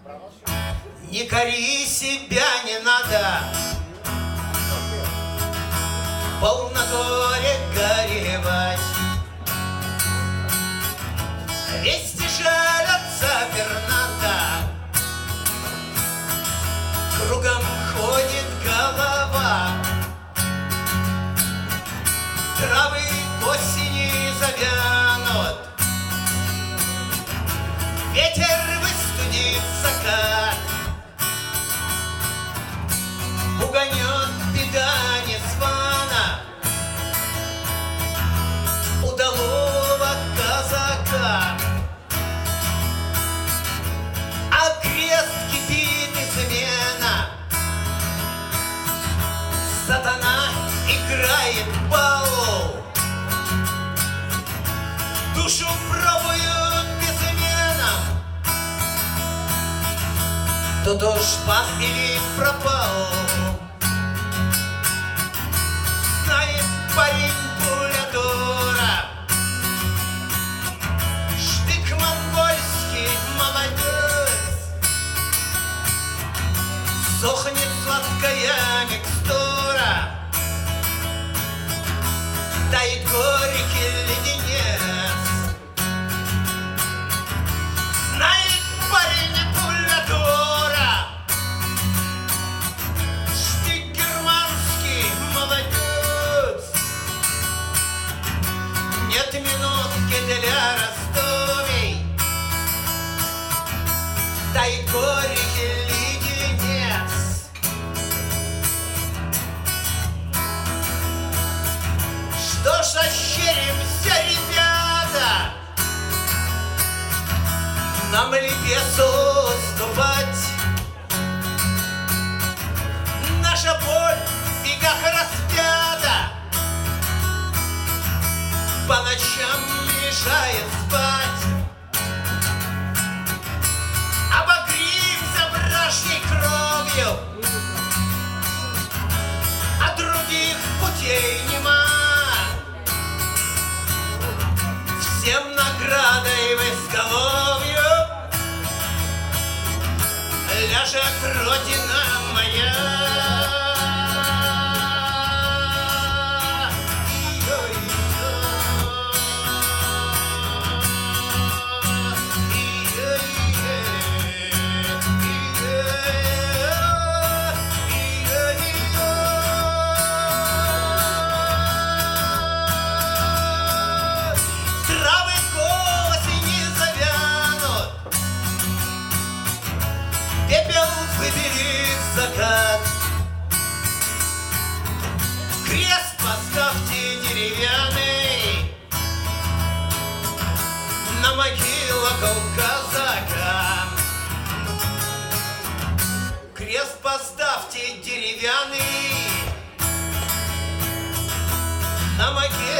Не кори себя, не надо полногоре горевать. Вести жалятся перната, кругом ходит голова. Травы к осени завянут, ветер выстудит закат. Угонет беда незвана удалого казака, а крест кипит измена. Сатана играет балу, душу пробуют безыменом. Тут уж пах или пропал, знает парень пуля дура. Штык монгольский, молодец, сохнет сладкая микстура, тает горький леденец. Знает парень пуля дура, штык германский, молодец. Нет минутки для раздумий, тает горький леденец. Что ж ощеримся, ребята, нам ли весу ступать? Наша боль в бегах распята, по ночам мешает спать. Обогримся вражьей кровью, а других путей нема. Всем наградой в изголовью ляжет Родина моя. Травы к осени завянут, пепел выберет закат. Крест поставьте деревянный на могилах у казака. Крест поставьте деревянный на могилах